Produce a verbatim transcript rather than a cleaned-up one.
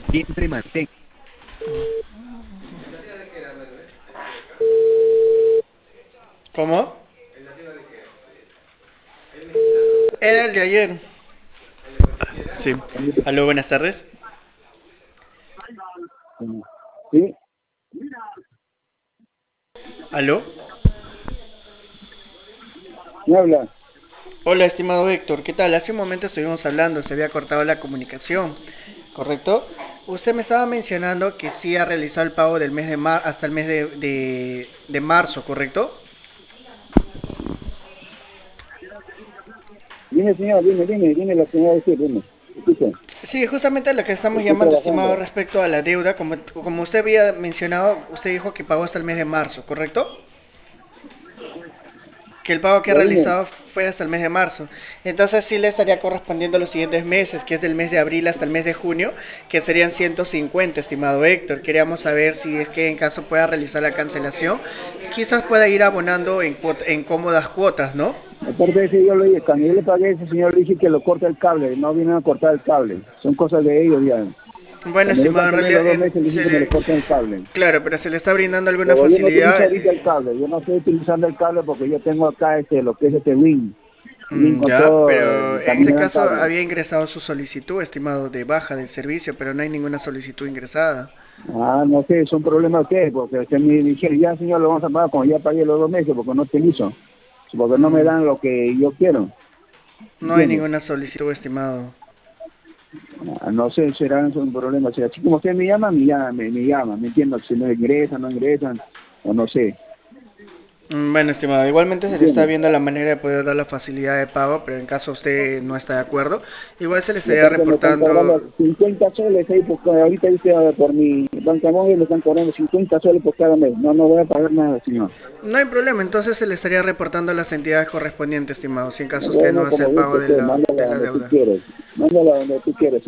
Siempre mantén. ¿Cómo? Era el de ayer. Sí. Aló, buenas tardes. Sí, Aló. me habla. Hola, estimado Héctor. ¿Qué tal? Hace un momento estuvimos hablando, se había cortado la comunicación, ¿correcto? Usted me estaba mencionando que sí ha realizado el pago del mes de mar hasta el mes de, de, de marzo, ¿correcto? Dime, señor, dime, dime, dime lo que me va a decir, dime. Escucha, Sí, justamente lo que estamos estoy llamando, estimado, trabajando. respecto a la deuda, como, como usted había mencionado, usted dijo que pagó hasta el mes de marzo, ¿correcto? Que el pago que ha Ya dime. realizado fue hasta el mes de marzo. Entonces sí le estaría correspondiendo los siguientes meses, que es del mes de abril hasta el mes de junio, que serían ciento cincuenta, estimado Héctor. Queríamos saber si es que en caso pueda realizar la cancelación, quizás pueda ir abonando en, cuot- en cómodas cuotas, ¿no? Aparte de eso, yo le dije, cuando yo le pagué a ese señor, le dije que lo corte el cable. No vienen a cortar el cable. Son cosas de ellos ya. Bueno, Cuando yo estimado, en cancelé realidad, los dos en- meses, le dije se que me lo le... corten el cable. Claro, pero se le está brindando alguna Pero yo no utilizo facilidad. ahorita el cable. Yo no estoy utilizando el cable porque yo tengo acá este, lo que es este Win. Win Mm, con ya, todo, pero eh, en también ese me dan caso cable. había ingresado su solicitud, estimado, de baja del servicio, pero no hay ninguna solicitud ingresada. Ah, no sé, es un problema que, porque usted me dijeron, ya señor, lo vamos a pagar como ya pagué los dos meses, porque no utilizo. Porque no me Mm, dan lo que yo quiero. no hay ¿Entiendes? ninguna solicitud, estimado. Ah, no sé, será un problema. Si así como usted me llama, me llama, me, me llama, ¿me entiendo? Si no ingresan, no ingresan, o no sé, Mm, Bueno, estimado, igualmente ¿me se le está entiendes? viendo la manera de poder dar la facilidad de pago, pero en caso usted no está de acuerdo, igual se le Y estaría aparte me están cobrando reportando. cincuenta soles ahí, porque ahorita dice ah, por mi banca móvil me están cobrando cincuenta soles por cada mes. No, no voy a pagar nada, señor. No hay problema, entonces se le estaría reportando a las entidades correspondientes, estimado, si en caso usted no Bueno, hace el como pago guste, de pues, la, mándala de la donde tú deuda. quieres. Mándala donde tú quieres.